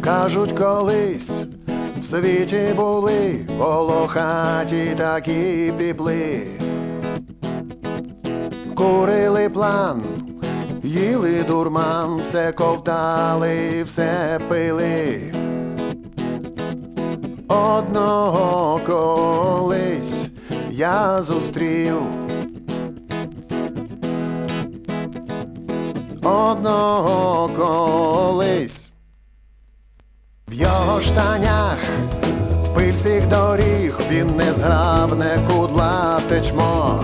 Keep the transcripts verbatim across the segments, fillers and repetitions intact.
Кажуть, колись в світі були волохаті такі піпли. Курили план, їли дурман, все ковтали, все пили. Одного колись я зустрів, одного колись. В його штанях пиль всіх доріг, він незграбне кудлате чмо.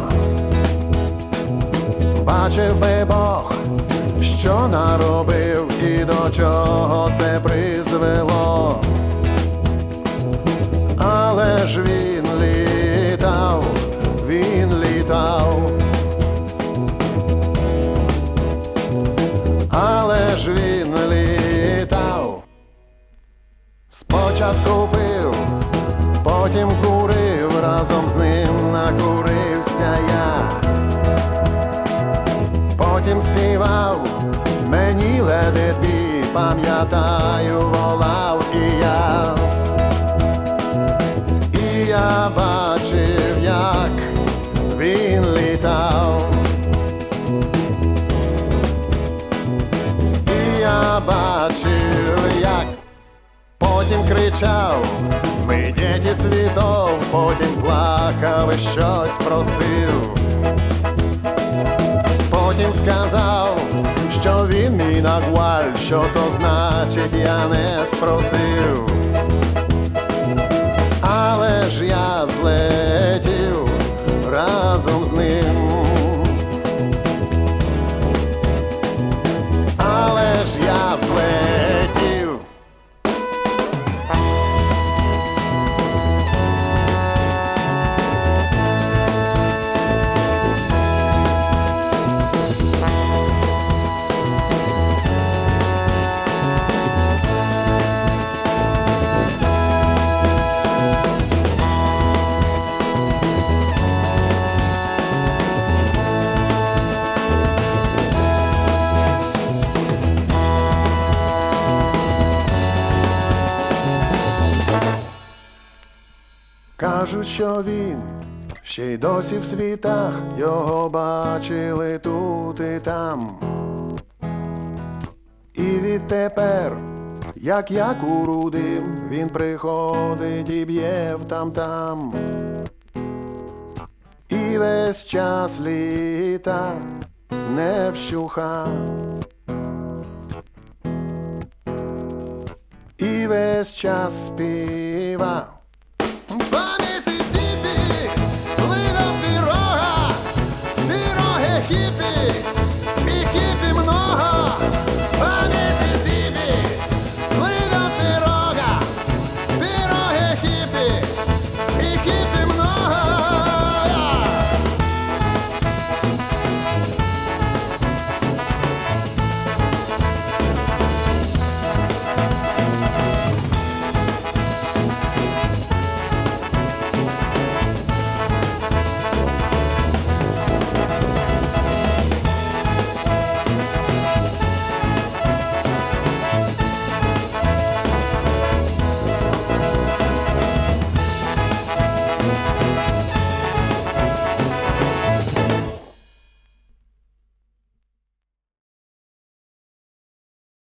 Бачив би Бог, що наробив і до чого це призвело. Але ж він літав, він літав. Але ж він літав. Спочатку пив, потім курив, разом з ним накурився я. Потім співав, мені ледити, пам'ятаю, волав і я. І я бачив, як він літав. І я бачив, як потім кричав, ми діти цвітов, потім плакав і щось просив. Потім сказав, що він мій нагваль, що то значить я не спросив. Але ж я злетів разом з ним. Але ж я злетів. Кажуть, що він ще й досі в світах, його бачили тут і там. І відтепер, як я курудим, він приходить і б'є там-там. І весь час літа не вщуха. І весь час співа.